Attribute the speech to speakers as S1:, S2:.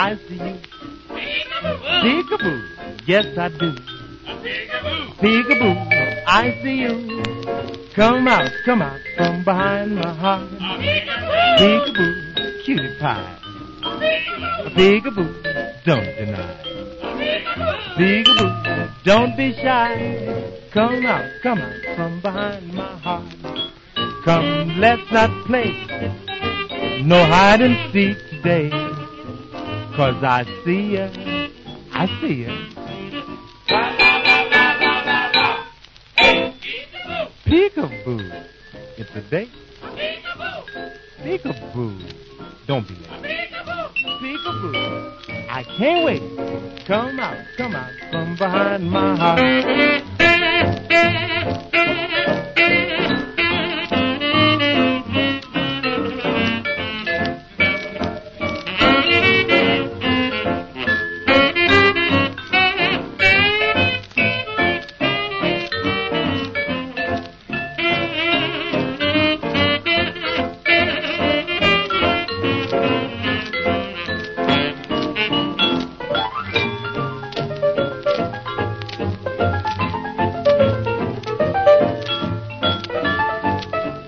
S1: I see you. Peekaboo, yes I do. Peekaboo, I see you. Come out from behind my heart. Peekaboo, cutie pie. Peekaboo, don't deny. Peekaboo, don't be shy. Come out from behind my heart. Come, let's not play no hide and seek today. 'Cause I see ya, I see ya. Peekaboo, it's a date. Peekaboo, don't be late. Peekaboo, I can't wait. Come out from behind my heart.